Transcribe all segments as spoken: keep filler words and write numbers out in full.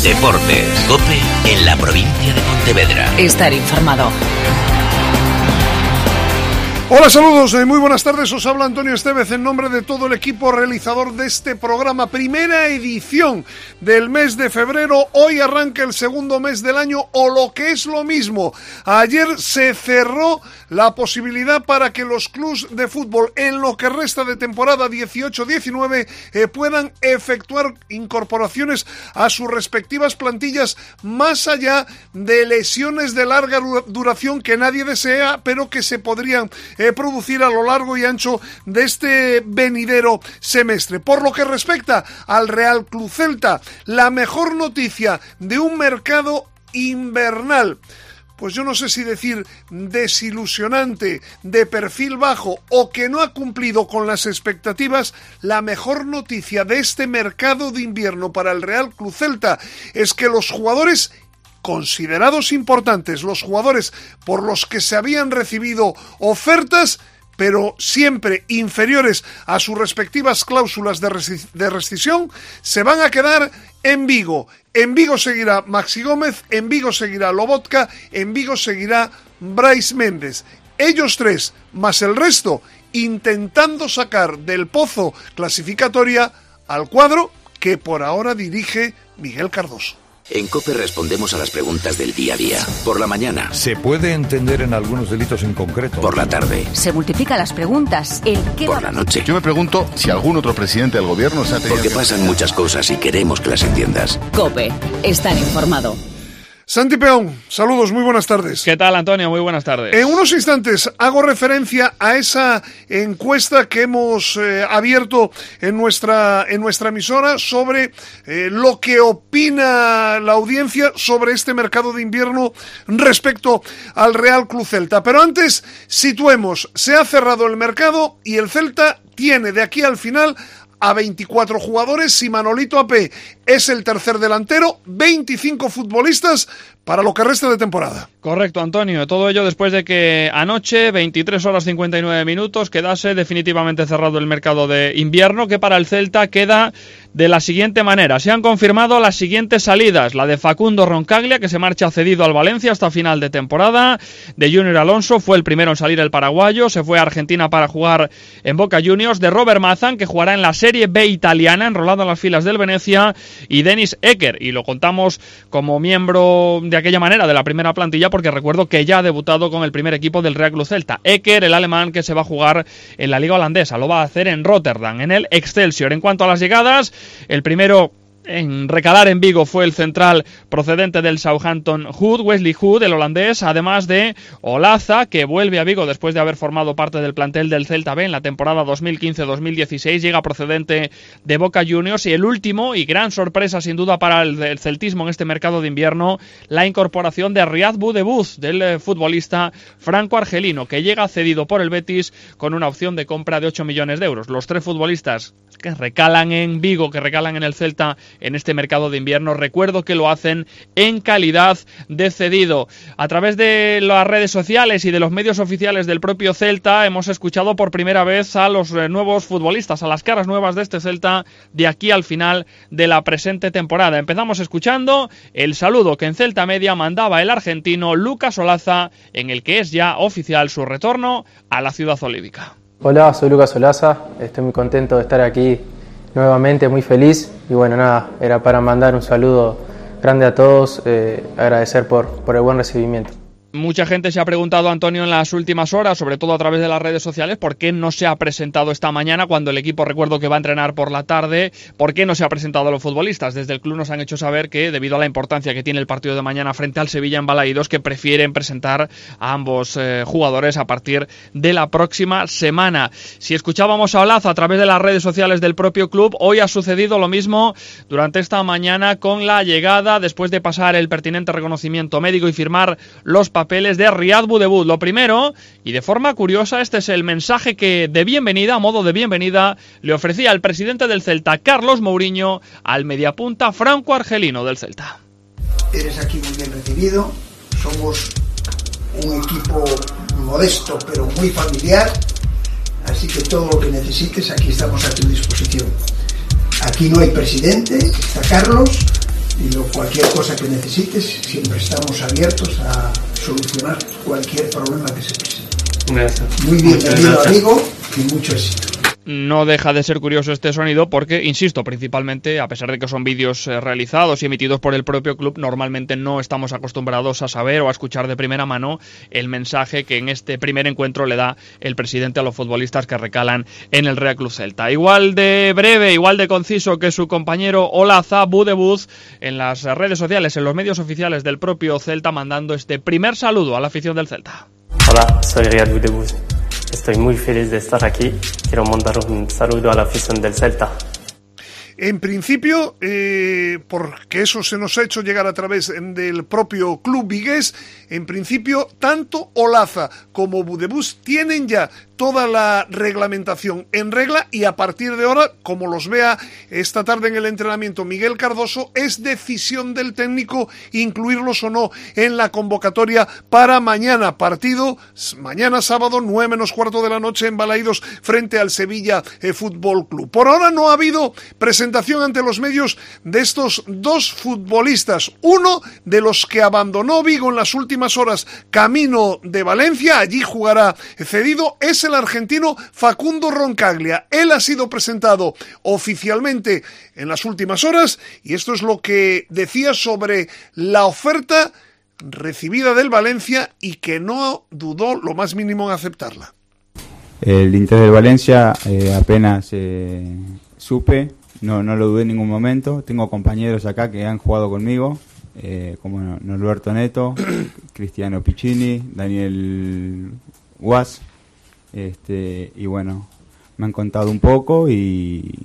Deportes. COPE en la provincia de Pontevedra. Estar informado. Hola, saludos, eh, muy buenas tardes, os habla Antonio Estevez en nombre de todo el equipo realizador de este programa, primera edición del mes de febrero. Hoy arranca el segundo mes del año, o lo que es lo mismo, ayer se cerró la posibilidad para que los clubes de fútbol en lo que resta de temporada dieciocho diecinueve eh, puedan efectuar incorporaciones a sus respectivas plantillas, más allá de lesiones de larga duración que nadie desea, pero que se podrían Eh, producir a lo largo y ancho de este venidero semestre. Por lo que respecta al Real Club Celta, la mejor noticia de un mercado invernal, pues yo no sé si decir desilusionante, de perfil bajo o que no ha cumplido con las expectativas, la mejor noticia de este mercado de invierno para el Real Club Celta es que los jugadores considerados importantes, los jugadores por los que se habían recibido ofertas, pero siempre inferiores a sus respectivas cláusulas de, rescis- de rescisión, se van a quedar en Vigo. En Vigo seguirá Maxi Gómez, en Vigo seguirá Lobotka, en Vigo seguirá Brais Méndez. Ellos tres, más el resto, intentando sacar del pozo clasificatoria al cuadro que por ahora dirige Miguel Cardoso. En COPE respondemos a las preguntas del día a día. Por la mañana. ¿Se puede entender en algunos delitos en concreto? Por la tarde. Se multiplican las preguntas. ¿El qué? Por la noche. Yo me pregunto si algún otro presidente del gobierno se ha tenido Porque que... pasan muchas cosas y queremos que las entiendas. COPE. Estar informado. Santi Peón, saludos, muy buenas tardes. ¿Qué tal, Antonio? Muy buenas tardes. En unos instantes hago referencia a esa encuesta que hemos eh, abierto en nuestra, en nuestra emisora sobre eh, lo que opina la audiencia sobre este mercado de invierno respecto al Real Club Celta. Pero antes, situemos, se ha cerrado el mercado y el Celta tiene de aquí al final a veinticuatro jugadores. Si Manolito Apé es el tercer delantero, veinticinco futbolistas para lo que resta de temporada. Correcto, Antonio. Todo ello después de que anoche, veintitrés horas cincuenta y nueve minutos, quedase definitivamente cerrado el mercado de invierno, que para el Celta queda de la siguiente manera. Se han confirmado las siguientes salidas: la de Facundo Roncaglia, que se marcha cedido al Valencia hasta final de temporada; de Junior Alonso, fue el primero en salir el paraguayo, se fue a Argentina para jugar en Boca Juniors; de Robert Mazan, que jugará en la Serie B italiana, enrolado en las filas del Venecia; y Dennis Ecker, y lo contamos como miembro de aquella manera de la primera plantilla porque recuerdo que ya ha debutado con el primer equipo del Real Club Celta. Ecker, el alemán, que se va a jugar en la liga holandesa, lo va a hacer en Rotterdam, en el Excelsior. En cuanto a las llegadas, el primero en recalar en Vigo fue el central procedente del Southampton Hood, Wesley Hood, el holandés, además de Olaza, que vuelve a Vigo después de haber formado parte del plantel del Celta B en la temporada dos mil quince dos mil dieciséis, llega procedente de Boca Juniors. Y el último, y gran sorpresa sin duda para el, el celtismo en este mercado de invierno, la incorporación de Riyad Boudebouz, del eh, futbolista franco-argelino, que llega cedido por el Betis con una opción de compra de ocho millones de euros. Los tres futbolistas que recalan en Vigo, que recalan en el Celta en este mercado de invierno, recuerdo que lo hacen en calidad de cedido. A través de las redes sociales y de los medios oficiales del propio Celta hemos escuchado por primera vez a los nuevos futbolistas, a las caras nuevas de este Celta de aquí al final de la presente temporada. Empezamos escuchando el saludo que en Celta Media mandaba el argentino Lucas Olaza, en el que es ya oficial su retorno a la ciudad olívica. Hola, soy Lucas Olaza, estoy muy contento de estar aquí nuevamente, muy feliz, y bueno, nada, era para mandar un saludo grande a todos, eh, agradecer por, por el buen recibimiento. Mucha gente se ha preguntado, Antonio, en las últimas horas, sobre todo a través de las redes sociales, por qué no se ha presentado esta mañana cuando el equipo, recuerdo que va a entrenar por la tarde, por qué no se ha presentado a los futbolistas. Desde el club nos han hecho saber que, debido a la importancia que tiene el partido de mañana frente al Sevilla en Balaídos, que prefieren presentar a ambos eh, jugadores a partir de la próxima semana. Si escuchábamos a Olaza a través de las redes sociales del propio club, hoy ha sucedido lo mismo durante esta mañana con la llegada, después de pasar el pertinente reconocimiento médico y firmar los papeles papeles de Riyad Boudebouz. Lo primero, y de forma curiosa, este es el mensaje que de bienvenida, a modo de bienvenida, le ofrecía el presidente del Celta, Carlos Mourinho, al mediapunta franco-argelino del Celta. Eres aquí muy bien recibido, somos un equipo modesto pero muy familiar, así que todo lo que necesites aquí estamos a tu disposición. Aquí no hay presidente, está Carlos, y lo, cualquier cosa que necesites, siempre estamos abiertos a solucionar cualquier problema que se presente. Gracias. Muy bienvenido, amigo, y mucho éxito. No deja de ser curioso este sonido porque, insisto, principalmente, a pesar de que son vídeos eh, realizados y emitidos por el propio club, normalmente no estamos acostumbrados a saber o a escuchar de primera mano el mensaje que en este primer encuentro le da el presidente a los futbolistas que recalan en el Real Club Celta. Igual de breve, igual de conciso que su compañero Olaza Budebuz en las redes sociales, en los medios oficiales del propio Celta, mandando este primer saludo a la afición del Celta. Hola, soy Riyad Budebuz. Estoy muy feliz de estar aquí. Quiero mandar un saludo a la afición del Celta. En principio, eh, porque eso se nos ha hecho llegar a través del propio club vigués, en principio, tanto Olaza como Budebuz tienen ya toda la reglamentación en regla y a partir de ahora, como los vea esta tarde en el entrenamiento Miguel Cardoso, es decisión del técnico incluirlos o no en la convocatoria para mañana. Partido, mañana sábado, nueve menos cuarto de la noche en Balaídos frente al Sevilla eh, Fútbol Club. Por ahora no ha habido presentación ante los medios de estos dos futbolistas. Uno de los que abandonó Vigo en las últimas horas camino de Valencia, allí jugará cedido, es el argentino Facundo Roncaglia. Él ha sido presentado oficialmente en las últimas horas y esto es lo que decía sobre la oferta recibida del Valencia y que no dudó lo más mínimo en aceptarla. El interés del Valencia eh, apenas eh, supe, no, no lo dudé en ningún momento. Tengo compañeros acá que han jugado conmigo, eh, como Norberto Neto, Cristiano Piccini, Daniel Guas. Este, y bueno, me han contado un poco y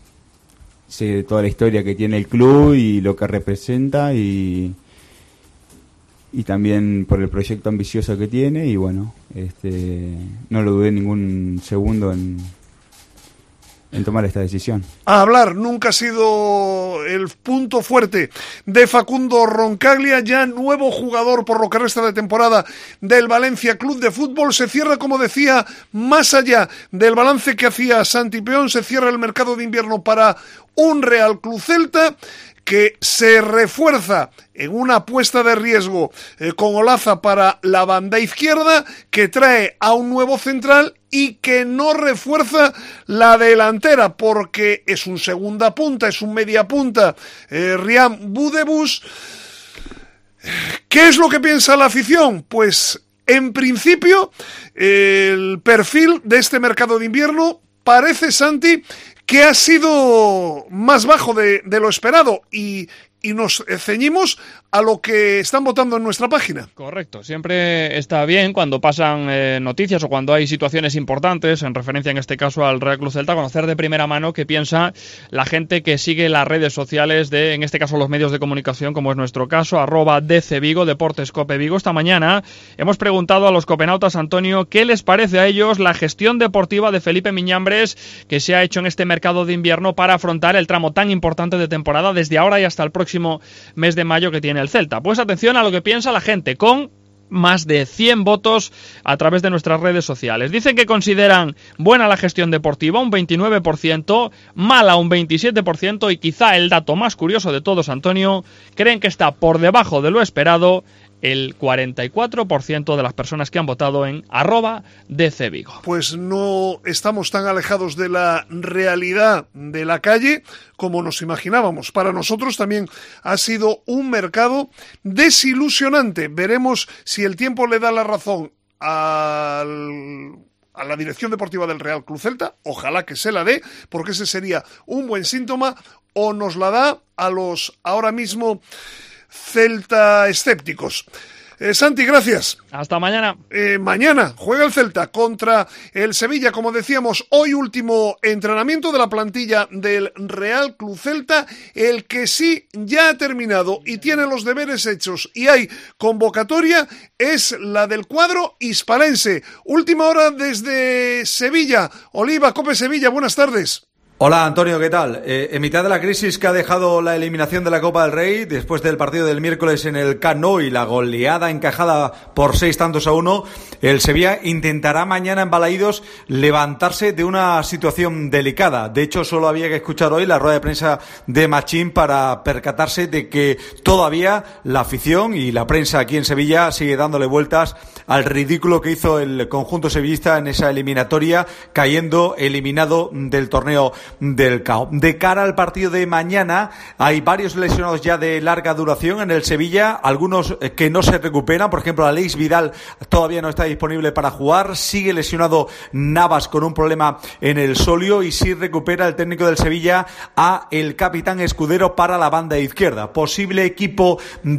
sé toda la historia que tiene el club y lo que representa y, y también por el proyecto ambicioso que tiene y bueno, este, no lo dudé ningún segundo en, en tomar esta decisión. A hablar nunca ha sido el punto fuerte de Facundo Roncaglia, ya nuevo jugador por lo que resta de temporada del Valencia Club de Fútbol. Se cierra, como decía, más allá del balance que hacía Santi Peón, se cierra el mercado de invierno para un Real Club Celta que se refuerza en una apuesta de riesgo eh, con Olaza para la banda izquierda, que trae a un nuevo central y que no refuerza la delantera porque es un segunda punta, es un media punta, eh, Riyad Budebuz. ¿Qué es lo que piensa la afición? Pues en principio el perfil de este mercado de invierno parece, Santi, que ha sido más bajo de, de lo esperado y, y nos ceñimos a lo que están votando en nuestra página. Correcto, siempre está bien cuando pasan eh, noticias o cuando hay situaciones importantes, en referencia en este caso al Real Club Celta, conocer de primera mano qué piensa la gente que sigue las redes sociales de, en este caso, los medios de comunicación, como es nuestro caso, arroba D C Vigo, Deportes Cope Vigo. Esta mañana hemos preguntado a los copenautas, Antonio, qué les parece a ellos la gestión deportiva de Felipe Miñambres que se ha hecho en este mercado de invierno para afrontar el tramo tan importante de temporada desde ahora y hasta el próximo mes de mayo que tiene el Celta. Pues atención a lo que piensa la gente, con más de cien votos a través de nuestras redes sociales. Dicen que consideran buena la gestión deportiva, un veintinueve por ciento, mala un veintisiete por ciento y quizá el dato más curioso de todos, Antonio, creen que está por debajo de lo esperado el cuarenta y cuatro por ciento de las personas que han votado en arroba D C Vigo. Pues no estamos tan alejados de la realidad de la calle como nos imaginábamos. Para nosotros también ha sido un mercado desilusionante. Veremos si el tiempo le da la razón al... a la dirección deportiva del Real Club Celta, ojalá que se la dé, porque ese sería un buen síntoma, o nos la da a los ahora mismo Celta escépticos. Eh, Santi, gracias. Hasta mañana. Eh, mañana juega el Celta contra el Sevilla, como decíamos, hoy último entrenamiento de la plantilla del Real Club Celta, el que sí ya ha terminado y tiene los deberes hechos y hay convocatoria es la del cuadro hispalense. Última hora desde Sevilla. Oliva, Cope Sevilla, buenas tardes. Hola Antonio, ¿qué tal? Eh, en mitad de la crisis que ha dejado la eliminación de la Copa del Rey, después del partido del miércoles en el Camp Nou y la goleada encajada por seis tantos a uno, el Sevilla intentará mañana en Balaídos levantarse de una situación delicada. De hecho, solo había que escuchar hoy la rueda de prensa de Machín para percatarse de que todavía la afición y la prensa aquí en Sevilla sigue dándole vueltas al ridículo que hizo el conjunto sevillista en esa eliminatoria, cayendo eliminado del torneo del C A O. De cara al partido de mañana, hay varios lesionados ya de larga duración en el Sevilla, algunos que no se recuperan. Por ejemplo, Aleix Vidal todavía no está disponible para jugar, sigue lesionado Navas con un problema en el sóleo, y sí recupera el técnico del Sevilla a el capitán Escudero para la banda izquierda. Posible equipo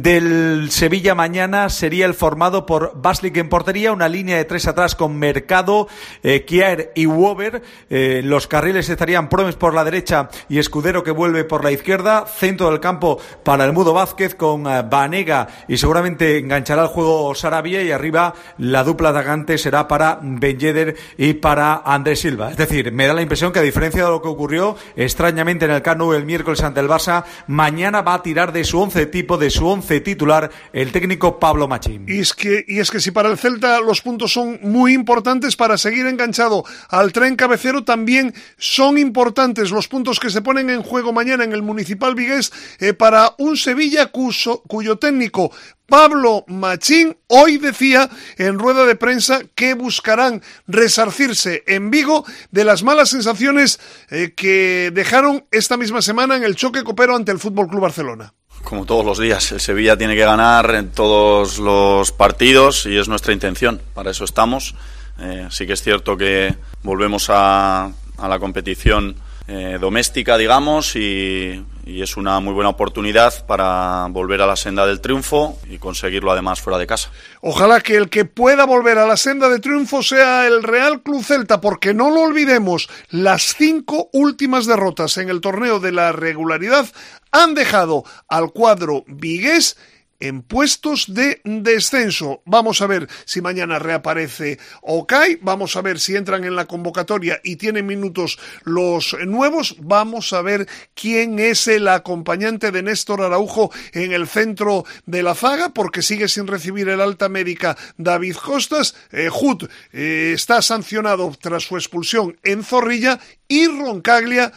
del Sevilla mañana sería el formado por Baslik en portería, una línea de tres atrás con Mercado, eh, Kjaer y Wober. Eh, los carriles estarían Promes por la derecha y Escudero, que vuelve por la izquierda. Centro del campo para el Mudo Vázquez con uh, Banega, y seguramente enganchará el juego Sarabia, y arriba la dupla atacante será para Ben Yedder y para Andrés Silva. Es decir, me da la impresión que, a diferencia de lo que ocurrió extrañamente en el Camp Nou el miércoles ante el Barça, mañana va a tirar de su once tipo, de su once titular, el técnico Pablo Machín. Y es que, y es que si para el Celta los puntos son muy importantes para seguir enganchado al tren cabecero, también son importantes los puntos que se ponen en juego mañana en el Municipal Vigués eh, para un Sevilla cuyo, cuyo técnico Pablo Machín hoy decía en rueda de prensa que buscarán resarcirse en Vigo de las malas sensaciones eh, que dejaron esta misma semana en el choque copero ante el F C Barcelona. Como todos los días, el Sevilla tiene que ganar en todos los partidos y es nuestra intención, para eso estamos. Eh, sí que es cierto que volvemos a, a la competición eh, doméstica, digamos, y, y es una muy buena oportunidad para volver a la senda del triunfo y conseguirlo además fuera de casa. Ojalá que el que pueda volver a la senda de triunfo sea el Real Club Celta, porque no lo olvidemos, las cinco últimas derrotas en el torneo de la regularidad han dejado al cuadro vigués en puestos de descenso. Vamos a ver si mañana reaparece Okay, vamos a ver si entran en la convocatoria y tienen minutos los nuevos, vamos a ver quién es el acompañante de Néstor Araujo en el centro de la zaga, porque sigue sin recibir el alta médica David Costas. eh, Hood eh, está sancionado tras su expulsión en Zorrilla, y Roncaglia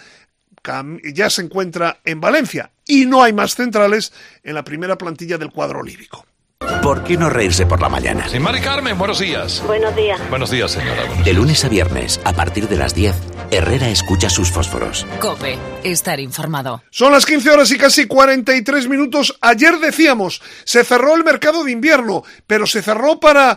ya se encuentra en Valencia, y no hay más centrales en la primera plantilla del cuadro lírico. ¿Por qué no reírse por la mañana? Sí, Mari Carmen, buenos días. Buenos días. Buenos días, señora. Buenos de lunes a viernes, a partir de las diez, Herrera escucha sus fósforos. COPE, estar informado. Son las quince horas y casi cuarenta y tres minutos. Ayer decíamos, se cerró el mercado de invierno, pero se cerró para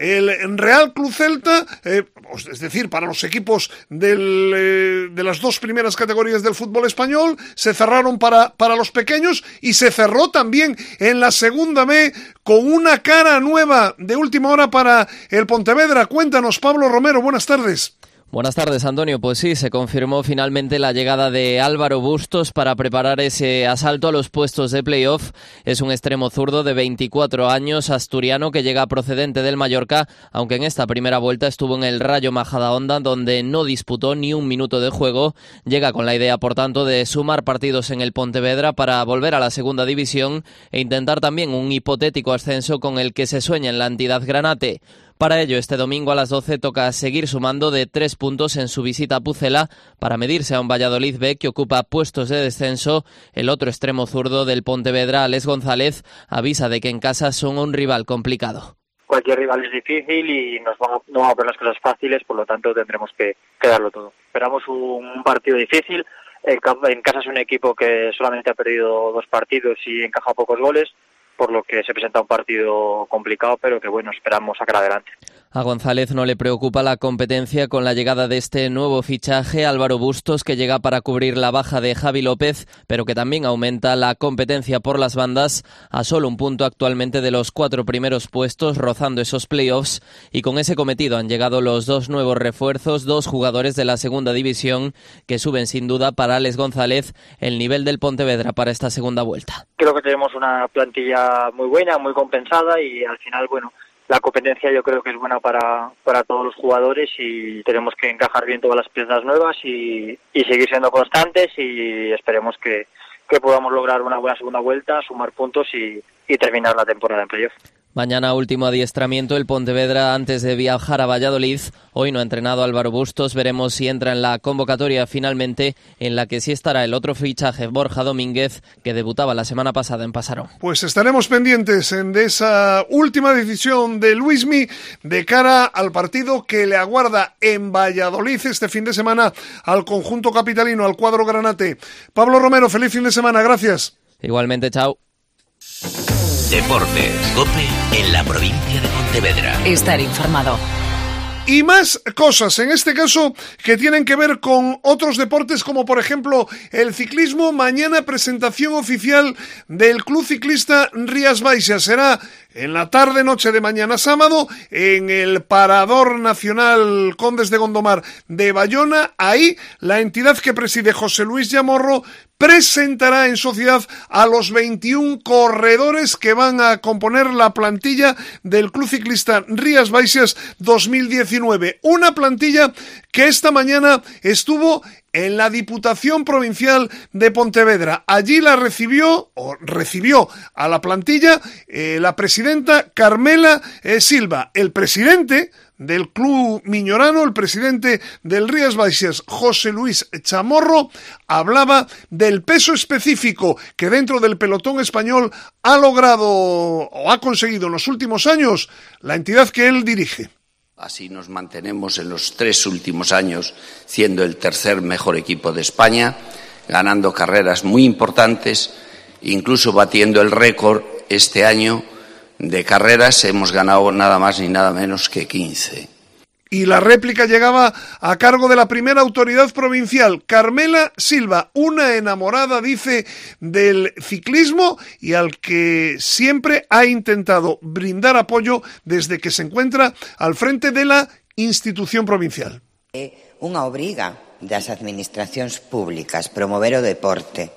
el Real Club Celta, eh, es decir, para los equipos del, eh, de las dos primeras categorías del fútbol español, se cerraron para, para los pequeños, y se cerró también en la segunda B con una cara nueva de última hora para el Pontevedra. Cuéntanos, Pablo Romero, buenas tardes. Buenas tardes, Antonio. Pues sí, se confirmó finalmente la llegada de Álvaro Bustos para preparar ese asalto a los puestos de playoff. Es un extremo zurdo de veinticuatro años, asturiano, que llega procedente del Mallorca, aunque en esta primera vuelta estuvo en el Rayo Majadahonda, donde no disputó ni un minuto de juego. Llega con la idea, por tanto, de sumar partidos en el Pontevedra para volver a la segunda división e intentar también un hipotético ascenso con el que se sueña en la entidad granate. Para ello, este domingo a las doce toca seguir sumando de tres puntos en su visita a Pucela para medirse a un Valladolid B que ocupa puestos de descenso. El otro extremo zurdo del Pontevedra, Alex González, avisa de que en casa son un rival complicado. Cualquier rival es difícil y nos vamos, no vamos a ver las cosas fáciles, por lo tanto tendremos que, que darlo todo. Esperamos un partido difícil. En casa es un equipo que solamente ha perdido dos partidos y encaja pocos goles, por lo que se presenta un partido complicado, pero que bueno, esperamos sacar adelante. A González no le preocupa la competencia con la llegada de este nuevo fichaje, Álvaro Bustos, que llega para cubrir la baja de Javi López, pero que también aumenta la competencia por las bandas a solo un punto actualmente de los cuatro primeros puestos, rozando esos playoffs, y con ese cometido han llegado los dos nuevos refuerzos, dos jugadores de la segunda división que suben sin duda para Alex González el nivel del Pontevedra para esta segunda vuelta. Creo que tenemos una plantilla muy buena, muy compensada, y al final, bueno, la competencia yo creo que es buena para, para todos los jugadores y tenemos que encajar bien todas las piezas nuevas y, y seguir siendo constantes y esperemos que, que podamos lograr una buena segunda vuelta, sumar puntos y, y terminar la temporada en playoff. Mañana último adiestramiento el Pontevedra antes de viajar a Valladolid. Hoy no ha entrenado Álvaro Bustos. Veremos si entra en la convocatoria finalmente, en la que sí estará el otro fichaje, Borja Domínguez, que debutaba la semana pasada en Pasarón. Pues estaremos pendientes de esa última decisión de Luismi de cara al partido que le aguarda en Valladolid este fin de semana al conjunto capitalino, al cuadro granate. Pablo Romero, feliz fin de semana. Gracias. Igualmente, chao. Deportes, COPE en la provincia de Pontevedra. Estar informado. Y más cosas, en este caso, que tienen que ver con otros deportes, como por ejemplo el ciclismo. Mañana presentación oficial del Club Ciclista Rías Baixas. Será en la tarde-noche de mañana sábado en el Parador Nacional Condes de Gondomar de Bayona. Ahí la entidad que preside José Luis Llamorro presentará en sociedad a los veintiún corredores que van a componer la plantilla del Club Ciclista Rías Baixas dos mil diecinueve. Una plantilla que esta mañana estuvo en la Diputación Provincial de Pontevedra. Allí la recibió, o recibió a la plantilla, eh, la presidenta Carmela eh, Silva. El presidente del Club Miñorano, el presidente del Rías Baixas, José Luis Chamorro, hablaba del peso específico que dentro del pelotón español ha logrado o ha conseguido en los últimos años la entidad que él dirige. Así nos mantenemos en los tres últimos años siendo el tercer mejor equipo de España, ganando carreras muy importantes, incluso batiendo el récord este año de carreras. Hemos ganado nada más ni nada menos que quince. Y la réplica llegaba a cargo de la primera autoridad provincial, Carmela Silva, una enamorada, dice, del ciclismo y al que siempre ha intentado brindar apoyo desde que se encuentra al frente de la institución provincial. Unha obriga das administracións públicas promover o deporte,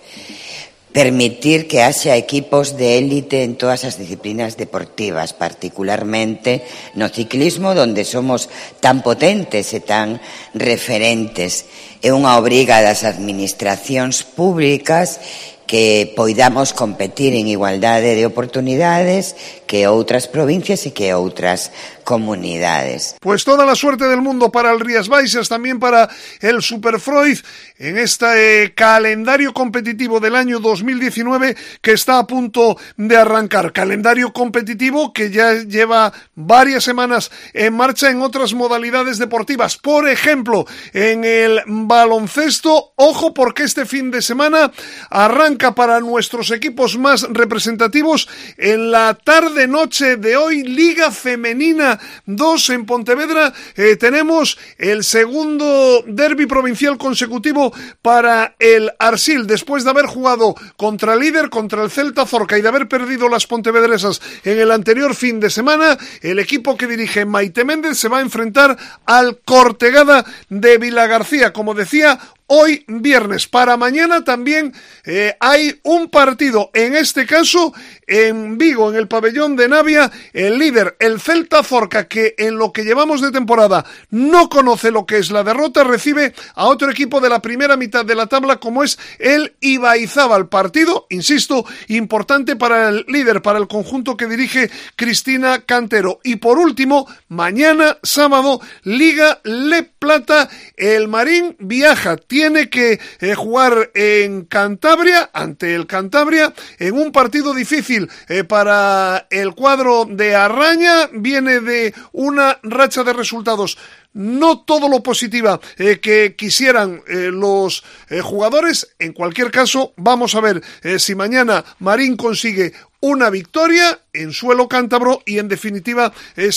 permitir que haxa equipos de élite en todas as disciplinas deportivas, particularmente no ciclismo, donde somos tan potentes e tan referentes. É unha obriga das administracións públicas que poidamos competir en igualdade de oportunidades que outras provincias e que outras comunidades. Pues toda la suerte del mundo para el Rías Baixas, también para el Superfroid en este eh, calendario competitivo del año dos mil diecinueve que está a punto de arrancar. Calendario competitivo que ya lleva varias semanas en marcha en otras modalidades deportivas. Por ejemplo, en el baloncesto, ojo porque este fin de semana arranca para nuestros equipos más representativos en la tarde-noche de hoy, Liga Femenina dos en Pontevedra. Eh, tenemos el segundo derbi provincial consecutivo para el Arsil, después de haber jugado contra el líder, contra el Celta Zorca, y de haber perdido las pontevedresas en el anterior fin de semana. El equipo que dirige Maite Méndez se va a enfrentar al Cortegada de Vilagarcía, como decía, hoy viernes. Para mañana también eh, hay un partido, en este caso en Vigo, en el pabellón de Navia. El líder, el Celta Zorca, que en lo que llevamos de temporada no conoce lo que es la derrota, recibe a otro equipo de la primera mitad de la tabla como es el Ibaizábal. Partido, insisto, importante para el líder, para el conjunto que dirige Cristina Cantero. Y por último, mañana sábado, Liga Le Plata, el Marín viaja, tiene que eh, jugar en Cantabria, ante el Cantabria, en un partido difícil eh, para el cuadro de Arraña. Viene de una racha de resultados no todo lo positiva eh, que quisieran eh, los eh, jugadores. En cualquier caso, vamos a ver eh, si mañana Marín consigue una victoria en suelo cántabro y en definitiva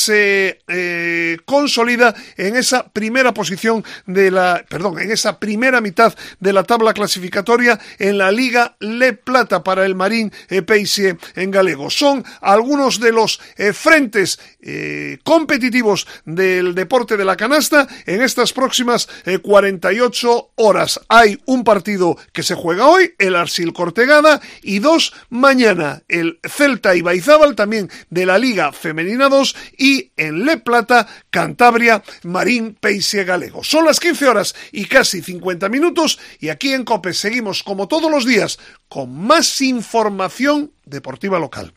se eh, consolida en esa primera posición de la, perdón, en esa primera mitad de la tabla clasificatoria en la Liga Le Plata para el Marín eh, Peixe en galego. Son algunos de los eh, frentes eh, competitivos del deporte de la canasta. canasta en estas próximas eh, cuarenta y ocho horas. Hay un partido que se juega hoy, el Arsil Cortegada, y dos mañana, el Celta Ibaizábal, también de la Liga Femenina dos, y en Le Plata, Cantabria, Marín Peixe Galego. Son las quince horas y casi cincuenta minutos, y aquí en COPE seguimos como todos los días con más información deportiva local.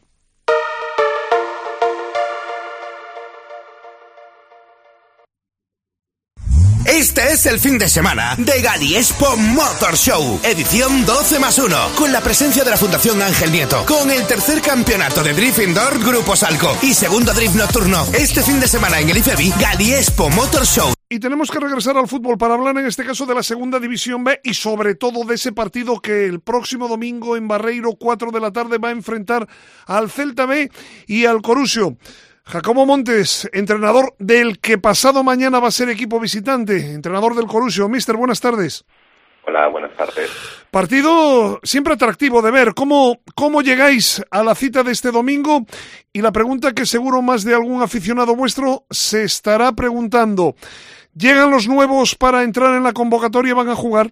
Este es el fin de semana de Galiespo Motor Show, edición doce más uno, con la presencia de la Fundación Ángel Nieto, con el tercer campeonato de Drift Indoor Grupo Salco y segundo Drift Nocturno. Este fin de semana en el IFEBI, Galiespo Motor Show. Y tenemos que regresar al fútbol para hablar en este caso de la segunda división B y sobre todo de ese partido que el próximo domingo en Barreiro, cuatro de la tarde, va a enfrentar al Celta B y al Corusio. Jacobo Montes, entrenador del que pasado mañana va a ser equipo visitante, entrenador del Corusio. Mister, buenas tardes. Hola, buenas tardes. Partido siempre atractivo de ver. ¿Cómo, cómo llegáis a la cita de este domingo? Y la pregunta que seguro más de algún aficionado vuestro se estará preguntando, ¿llegan los nuevos para entrar en la convocatoria y van a jugar?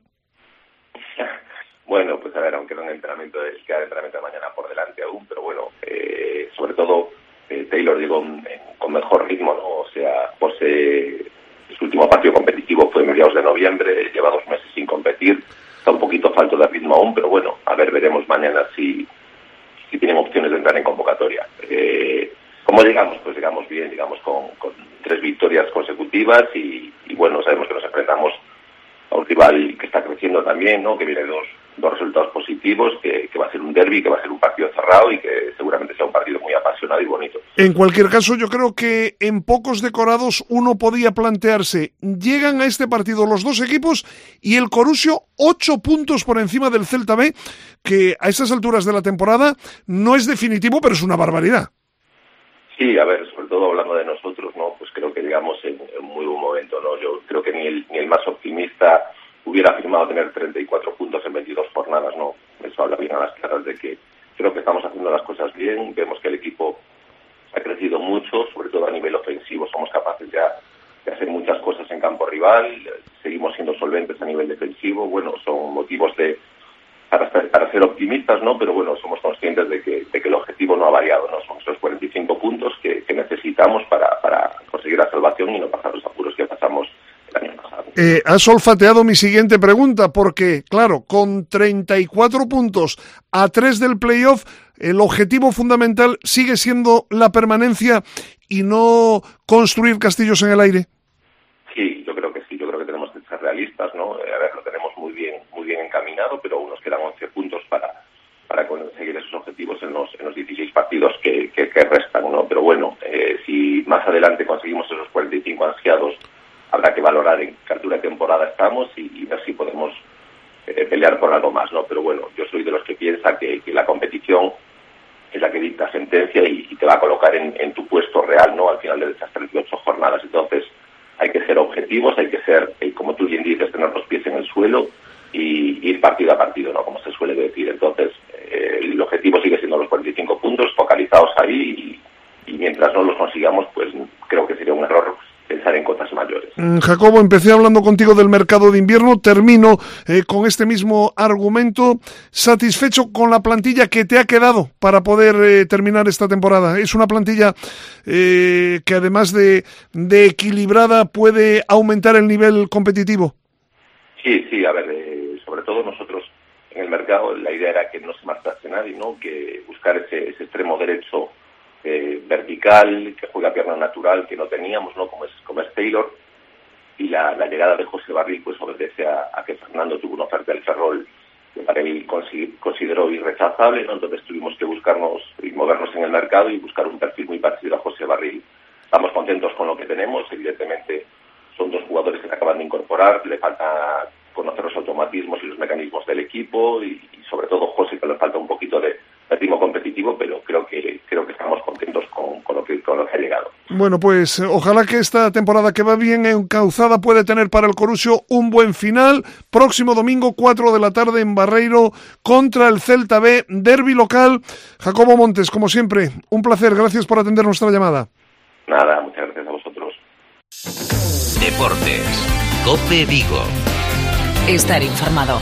Bueno, pues a ver, aunque no en entrenamiento, es que el entrenamiento de mañana por delante aún, pero bueno, eh, sobre todo eh, Taylor llegó en, con mejor ritmo, ¿no? O sea, José, su último partido competitivo fue en mediados de noviembre, lleva dos meses sin competir, está un poquito falto de ritmo aún, pero bueno, a ver, veremos mañana si, si tienen opciones de entrar en convocatoria. Eh, ¿Cómo llegamos? Pues llegamos bien, llegamos con, con tres victorias consecutivas y, y bueno, sabemos que nos enfrentamos a un rival que está creciendo también, ¿no? Que viene de dos, dos resultados positivos, que, que va a ser un derbi, que va a ser un partido cerrado y que seguramente sea un partido muy apasionado y bonito. En cualquier caso, yo creo que en pocos decorados uno podía plantearse, llegan a este partido los dos equipos y el Corusio ocho puntos por encima del Celta B, que a esas alturas de la temporada no es definitivo, pero es una barbaridad. Sí, a ver, sobre todo hablando de nosotros, ¿no? Pues creo que llegamos en, en muy buen momento, ¿no? Yo creo que ni el, ni el más optimista hubiera afirmado tener treinta y cuatro puntos en veintidós jornadas, ¿no? Eso habla bien a las claras de que creo que estamos haciendo las cosas bien, vemos que el equipo ha crecido mucho, sobre todo a nivel ofensivo, somos capaces ya de hacer muchas cosas en campo rival, seguimos siendo solventes a nivel defensivo, bueno, son motivos de para, para ser optimistas, ¿no? Pero bueno, somos conscientes de que, de que el objetivo no ha variado, ¿no? Son esos cuarenta y cinco puntos que, que necesitamos para, para conseguir la salvación y no pasar los apuros que pasamos el año pasado. Eh, has olfateado mi siguiente pregunta, porque, claro, con treinta y cuatro puntos a tres del playoff, el objetivo fundamental sigue siendo la permanencia y no construir castillos en el aire. Sí, yo creo que sí, yo creo que tenemos que ser realistas, ¿no? A ver, lo tenemos muy bien, muy bien encaminado, pero aún nos quedan once puntos para, para conseguir esos objetivos en los, en los dieciséis partidos que, que, que restan, ¿no? Pero bueno, eh, si más adelante conseguimos esos cuarenta y cinco ansiados, habrá que valorar en qué altura de temporada estamos y, y ver si podemos eh, pelear por algo más, ¿no? Pero bueno, yo soy de los que piensa que, que la competición es la que dicta sentencia y, y te va a colocar en, en tu puesto real, ¿no? Al final de esas treinta y ocho jornadas. Entonces, hay que ser objetivos, hay que ser, eh, como tú bien dices, tener los pies en el suelo y ir partido a partido, ¿no? Como se suele decir. Entonces, eh, el objetivo sigue siendo los cuarenta y cinco puntos, focalizados ahí y, y mientras no los consigamos, pues creo que sería un error pensar en cotas mayores. Jacobo, empecé hablando contigo del mercado de invierno, termino eh, con este mismo argumento. ¿Satisfecho con la plantilla que te ha quedado para poder eh, terminar esta temporada? ¿Es una plantilla eh, que además de, de equilibrada puede aumentar el nivel competitivo? Sí, sí, a ver, eh, sobre todo nosotros en el mercado la idea era que no se marchase nadie, ¿no? Que buscar ese, ese extremo derecho Eh, vertical, que juega pierna natural, que no teníamos, ¿no? Como es, como es Taylor, y la, la llegada de José Barril pues obedece a, a que Fernando tuvo una oferta del Ferrol que para él consideró irrechazable, ¿no? Entonces tuvimos que buscarnos y movernos en el mercado y buscar un perfil muy parecido a José Barril. Estamos contentos con lo que tenemos, evidentemente son dos jugadores que se acaban de incorporar, le falta conocer los automatismos y los mecanismos del equipo y, y sobre todo José, que le falta un poquito de ritmo competitivo, pero creo que creo que estamos contentos con, con, lo que, con lo que ha llegado. Bueno, pues ojalá que esta temporada que va bien encauzada puede tener para el Corusio un buen final. Próximo domingo, cuatro de la tarde en Barreiro, contra el Celta B, derbi local. Jacobo Montes, como siempre, un placer, gracias por atender nuestra llamada. Nada, muchas gracias a vosotros. Deportes. COPE Vigo. Estar informado.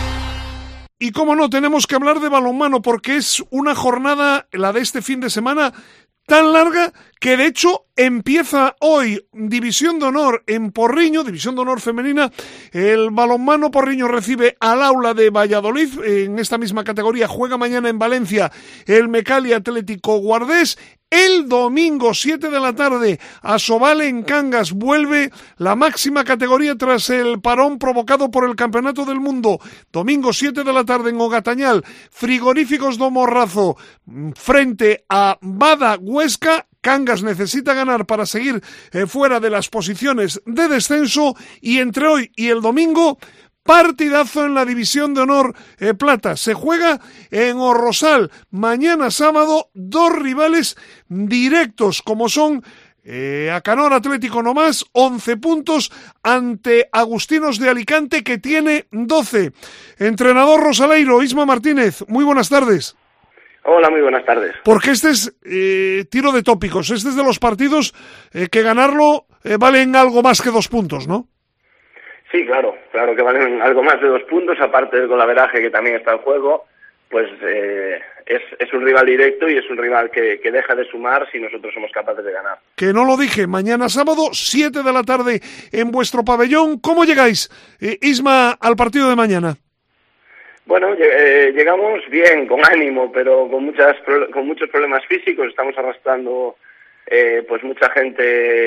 Y cómo no, tenemos que hablar de balonmano porque es una jornada, la de este fin de semana, tan larga que de hecho empieza hoy División de Honor en Porriño, División de Honor femenina. El balonmano Porriño recibe al Aula de Valladolid. En esta misma categoría juega mañana en Valencia el Mecali Atlético Guardés. El domingo, siete de la tarde, Asobal en Cangas vuelve la máxima categoría tras el parón provocado por el Campeonato del Mundo. Domingo, siete de la tarde en Ogatañal, Frigoríficos do Morrazo frente a Bada Huesca. Cangas necesita ganar para seguir eh, fuera de las posiciones de descenso, y entre hoy y el domingo, partidazo en la División de Honor eh, Plata. Se juega en Orrosal mañana sábado, dos rivales directos como son eh, Acanor Atlético Nomás, once puntos ante Agustinos de Alicante que tiene doce. Entrenador rosaleiro Isma Martínez, muy buenas tardes. Hola, muy buenas tardes. Porque este es eh, tiro de tópicos, este es de los partidos eh, que ganarlo eh, valen algo más que dos puntos, ¿no? Sí, claro, claro que valen algo más de dos puntos, aparte del golaveraje que también está en juego, pues eh, es, es un rival directo y es un rival que, que deja de sumar si nosotros somos capaces de ganar. Que no lo dije, mañana sábado, siete de la tarde en vuestro pabellón. ¿Cómo llegáis, eh, Isma, al partido de mañana? Bueno, eh, llegamos bien, con ánimo, pero con muchas con muchos problemas físicos. Estamos arrastrando eh, pues mucha gente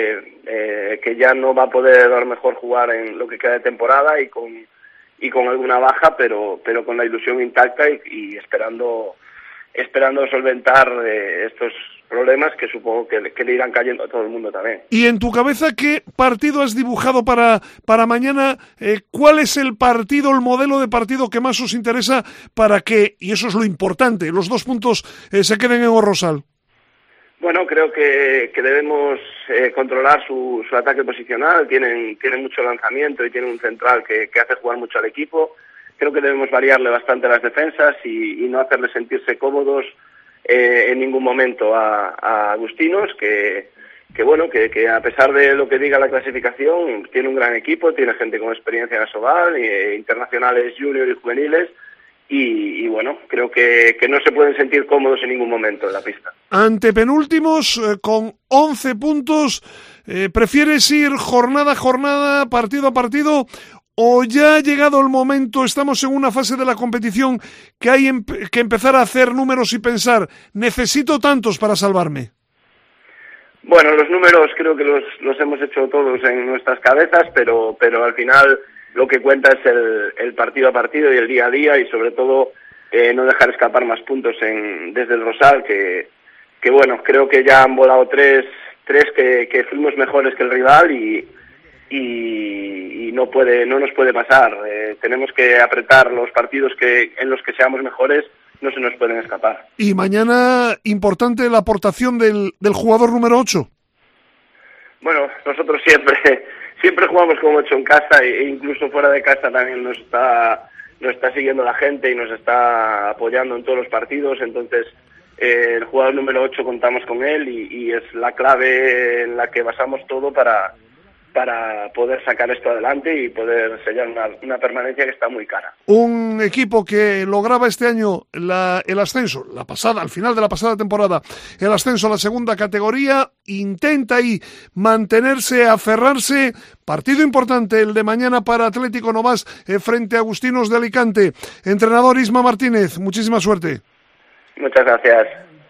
eh, que ya no va a poder a lo mejor jugar en lo que queda de temporada y con y con alguna baja, pero pero con la ilusión intacta y, y esperando esperando solventar eh, estos problemas que supongo que, que le irán cayendo a todo el mundo también. Y en tu cabeza, ¿qué partido has dibujado para, para mañana? Eh, ¿Cuál es el partido, el modelo de partido que más os interesa para que, y eso es lo importante, los dos puntos eh, se queden en Orrosal? Bueno, creo que, que debemos eh, controlar su, su ataque posicional. Tienen, tienen mucho lanzamiento y tienen un central que, que hace jugar mucho al equipo. Creo que debemos variarle bastante las defensas y, y no hacerle sentirse cómodos Eh, en ningún momento a, a Agustinos, que, que bueno, que, que a pesar de lo que diga la clasificación, tiene un gran equipo, tiene gente con experiencia en Asobal, eh, internacionales junior y juveniles, y, y bueno, creo que, que no se pueden sentir cómodos en ningún momento en la pista. Ante penúltimos, eh, con once puntos, eh, ¿prefieres ir jornada a jornada, partido a partido? ¿O ya ha llegado el momento, estamos en una fase de la competición que hay em- que empezar a hacer números y pensar, necesito tantos para salvarme? Bueno, los números creo que los, los hemos hecho todos en nuestras cabezas, pero, pero al final lo que cuenta es el, el partido a partido y el día a día, y sobre todo eh, no dejar escapar más puntos en, desde el Rosal, que, que bueno, creo que ya han volado tres, tres que, que fuimos mejores que el rival y... Y, y no puede, no nos puede pasar. Eh, tenemos que apretar los partidos que en los que seamos mejores, no se nos pueden escapar. Y mañana, importante la aportación del, del jugador número ocho. Bueno, nosotros siempre siempre jugamos como ocho en casa e incluso fuera de casa también nos está nos está siguiendo la gente y nos está apoyando en todos los partidos. Entonces eh, el jugador número ocho contamos con él y, y es la clave en la que basamos todo para para poder sacar esto adelante y poder sellar una, una permanencia que está muy cara. Un equipo que lograba este año la, el ascenso, la pasada, al final de la pasada temporada, el ascenso a la segunda categoría, intenta ahí mantenerse, aferrarse. Partido importante el de mañana para Atlético Nomás eh, frente a Agustinos de Alicante. Entrenador Isma Martínez, muchísima suerte. Muchas gracias.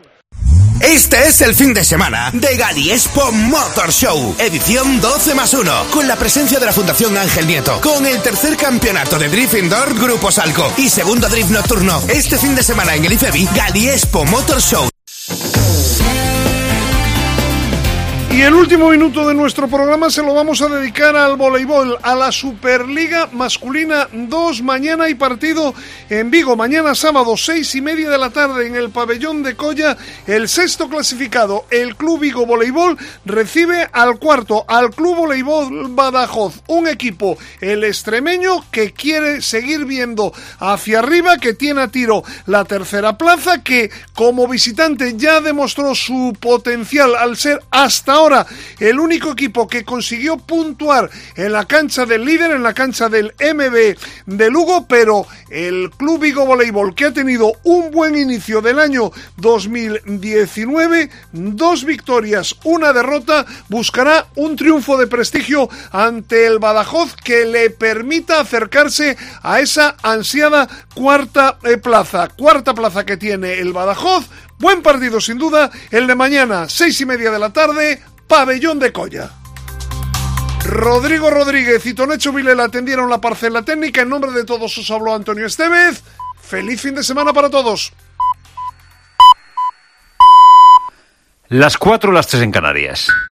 Este es el fin de semana de Galiespo Motor Show, edición doce más uno, con la presencia de la Fundación Ángel Nieto, con el tercer campeonato de Drift Indoor Grupo Salco y segundo Drift Nocturno. Este fin de semana en el IFEBI, Galiespo Motor Show. Y el último minuto de nuestro programa se lo vamos a dedicar al voleibol, a la Superliga Masculina dos. Mañana hay partido en Vigo, mañana sábado, seis y media de la tarde en el pabellón de Colla. El sexto clasificado, el Club Vigo Voleibol, recibe al cuarto, al Club Voleibol Badajoz, un equipo, el extremeño, que quiere seguir viendo hacia arriba, que tiene a tiro la tercera plaza, que como visitante ya demostró su potencial al ser hasta ahora el único equipo que consiguió puntuar en la cancha del líder, en la cancha del M B de Lugo, pero el Club Vigo Voleibol, que ha tenido un buen inicio del año dos mil diecinueve, dos victorias, una derrota, buscará un triunfo de prestigio ante el Badajoz que le permita acercarse a esa ansiada cuarta eh, plaza, cuarta plaza que tiene el Badajoz. Buen partido sin duda, el de mañana, seis y media de la tarde, Pabellón de Colla. Rodrigo Rodríguez y Tonecho Vilela atendieron la parcela técnica. En nombre de todos os habló Antonio Estevez. Feliz fin de semana para todos. Las cuatro, las tres en Canarias.